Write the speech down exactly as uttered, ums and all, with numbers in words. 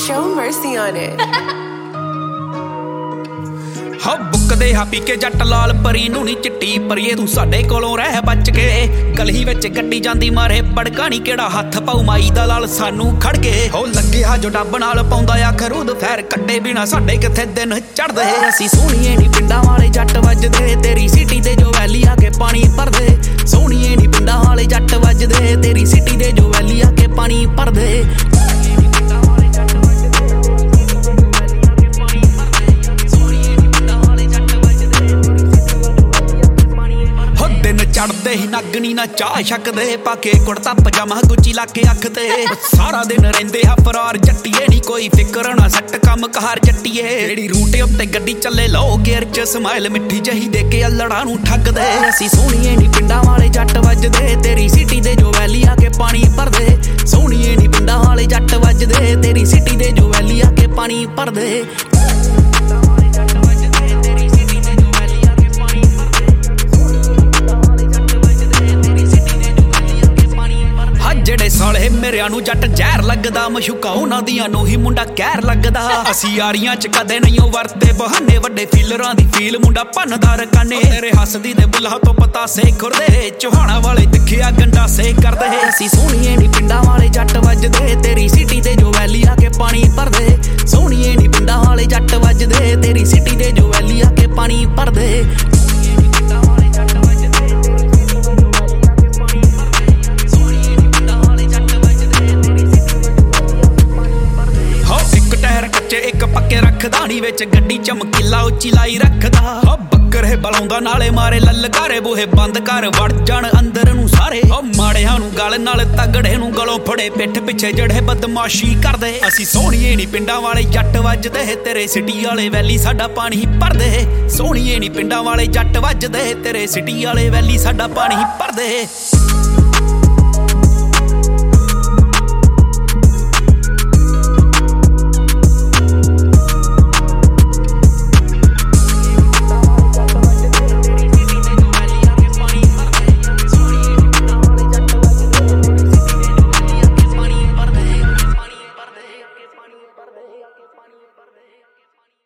Show mercy on it. ਹਾਂ ਬੁੱਕਦੇ ਹਾਂ ਪੀ ਕੇ ਜੱਟ ਲਾਲ ਪਰੀ ਨੂੰ ਨੀ ਚਿੱਟੀ ਪਰੀਏ ਤੂੰ ਸਾਡੇ ਕੋਲੋਂ ਰਹਿ ਬਚ ਕੇ ਗਲੀ ਵਿੱਚ ਗੱਡੀ ਜਾਂਦੀ ਮਾਰੇ ਬੜਕਾ ਨੀ ਕਿਹੜਾ ਹੱਥ ਪਾਉ ਮਾਈ ਦਾ ਲਾਲ ਸਾਨੂੰ ਖੜ ਕੇ ਹੋ ਲੱਗਿਆ ਜੋ ਡੱਬ ਨਾਲ ਪਾਉਂਦਾ ਆ ਖਰੂਦ ਫੈਰ ਕੱਟੇ ਬਿਨਾ ਸਾਡੇ ਕਿੱਥੇ ਦਿਨ ਚੜਦੇ ਅਸੀਂ ਸੋਹਣੀਏ ਨੀ ਪਿੰਡਾਂ ਵਾਲੇ ਜੱਟ ਵੱਜਦੇ ਤੇਰੀ ਸਿਟੀ ਦੇ ਜੋ ਵੈਲੀ ਆ ਕੇ ਪਾਣੀ ਭਰਦੇ ਸੋਹਣੀਏ ਨੀ ਪਿੰਡਾਂ ਵਾਲੇ ਜੱਟ ਵੱਜਦੇ ਤੇਰੀ ਸਿਟੀ ਦੇ ਜੋ ਵੈਲੀ ਆ ਕੇ ਪਾਣੀ ਭਰਦੇ ਚੜਦੇ ਹੀ ਨਗਣੀ ਨਾ ਚਾਹ ਛਕਦੇ ਪਾਕੇ ਕੁੜਤਾ ਪਜਾਮਾ ਗੁੱਚੀ ਲਾ ਕੇ ਅੱਖ ਤੇ ਸਾਰਾ ਦਿਨ ਰਹਿੰਦੇ ਆ ਫਰਾਰ ਜੱਟੀਏ ਨੀ ਕੋਈ ਫਿਕਰ ਨਾ ਸੱਟ ਕੰਮ ਕਾਰ ਜੱਟੀਏ ਜਿਹੜੀ ਰੂਟ ਉੱਤੇ ਗੱਡੀ ਚੱਲੇ ਲੋ ਗੇਅਰ ਚ ਸਮਾਈਲ ਮਿੱਠੀ ਜਹੀ ਦੇ ਕੇ ਅਲੜਾਂ ਨੂੰ ਠੱਗਦੇ ਅਸੀਂ ਸੋਹਣੀਏ ਨੀ ਪਿੰਡਾਂ ਵਾਲੇ ਜੱਟ ਵੱਜਦੇ ਤੇਰੀ ਸਿਟੀ ਦੇ ਜੋ ਵੈਲੀ ਆ ਕੇ ਪਾਣੀ ਭਰਦੇ ਸੋਹਣੀਏ ਨੀ ਪਿੰਡਾਂ ਵਾਲੇ ਜੱਟ ਵੱਜਦੇ ਤੇਰੀ ਸਿਟੀ ਦੇ ਜੋ ਵੈਲੀ ਆ ਕੇ ਪਾਣੀ ਭਰਦੇ ਜਿਹੜੇ ਸਾਲੇ ਮੇਰਿਆਂ ਨੂੰ ਜੱਟ ਜ਼ਹਿਰ ਲੱਗਦਾ ਮਸ਼ੂਕਾ ਉਹਨਾਂ ਦੀਆਂ ਨੂੰ ਹੀ ਮੁੰਡਾ ਕਹਿਰ ਲੱਗਦਾ ਅਸੀਂ ਯਾਰੀਆਂ ਚ ਕਦੇ ਨਹੀਂ ਉਹ ਵਰਤੇ ਬਹਾਨੇ ਵੱਡੇ ਫੀਲਰਾਂ ਦੀ ਫੀਲ ਮੁੰਡਾ ਭੰਨਦਾ ਰਕਾਨੇ ਤੇਰੇ ਹੱਸਦੀ ਦੇ ਬੁੱਲਾਂ ਤੋਂ ਪਤਾ ਸੇ ਖੁਰਦੇ ਚੋਹਾਣਾ ਵਾਲੇ ਦਿਖਿਆ ਗੰਡਾ ਸੇ ਕਰਦੇ ਅਸੀਂ ਸੋਹਣੀਏ ਨੀ ਪਿੰਡਾਂ ਵਾਲੇ ਜੱਟ ਵੱਜਦੇ ਤੇਰੀ ਸਿਟੀ ਦੇ ਜੋ ਵੈਲੀ ਆ ਕੇ ਪਾਣੀ ਭਰਦੇ ਸੋਹਣੀਏ ਨੀ ਪਿੰਡਾਂ ਵਾਲੇ ਜੱਟ ਵੱਜਦੇ ਤੇਰੀ ਸਿਟੀ ਦੇ ਜੋ ਵੈਲੀ ਆ ਕੇ ਪਾਣੀ ਭਰਦੇ ਇੱਕ ਪੱਕੇ ਰੱਖਦਾ ਨੀ ਵਿੱਚ ਗੱਡੀ ਚਮਕੀਲਾ ਉੱਚੀ ਲਾਈ ਰੱਖਦਾ ਹੋ ਬੱਕਰੇ ਬਲਾਉਂਦਾ ਨਾਲੇ ਮਾਰੇ ਲਲਕਾਰੇ ਬੂਹੇ ਬੰਦ ਕਰ ਵੜ ਜਾਣ ਅੰਦਰ ਨੂੰ ਸਾਰੇ ਹੋ ਮਾੜਿਆਂ ਨੂੰ ਗਲ ਨਾਲ ਤਗੜੇ ਨੂੰ ਗਲੋਂ ਫੜੇ ਪਿੱਠ ਪਿੱਛੇ ਜਿਹੜੇ ਬਦਮਾਸ਼ੀ ਕਰਦੇ ਅਸੀਂ ਸੋਹਣੀਏ ਨੀ ਪਿੰਡਾਂ ਵਾਲੇ ਜੱਟ ਵੱਜਦੇ ਤੇਰੇ ਸਿਟੀ ਵਾਲੇ ਵੈਲੀ ਸਾਡਾ ਪਾਣੀ ਭਰਦੇ ਸੋਹਣੀਏ ਨੀ ਪਿੰਡਾਂ ਵਾਲੇ ਜੱਟ ਵੱਜਦੇ ਤੇਰੇ ਸਿਟੀ ਵਾਲੇ ਵੈਲੀ ਸਾਡਾ ਪਾਣੀ ਭਰਦੇ